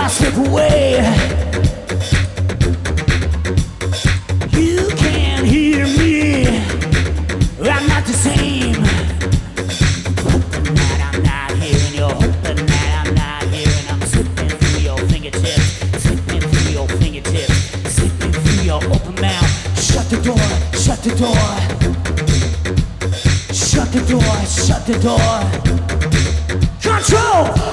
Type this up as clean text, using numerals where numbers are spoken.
slip away. You can't hear me. I'm not the same. Hoping that I'm not hearing you. Hoping that I'm not hearing. I'm slipping through your fingertips. Slipping through your fingertips. Slipping through your open mouth. Shut the door. Shut the door. Shut the door. Shut the door. Control!